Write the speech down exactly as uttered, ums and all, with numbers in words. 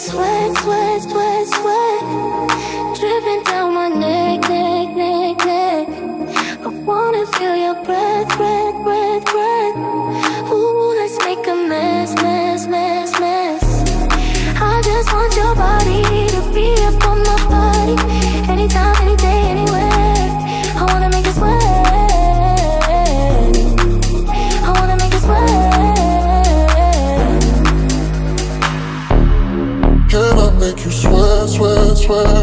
Sweat, sweat, sweat, sweat, dripping down my neck, neck, neck, neck. I wanna feel your breath, breath, breath, breath. Ooh, let's make a mess, mess, mess, mess. I just want your body to be up on my body. Anytime, any day, anywhere. I wanna make you sweat. I wanna make you sweat. Can I make you sweat, sweat, sweat?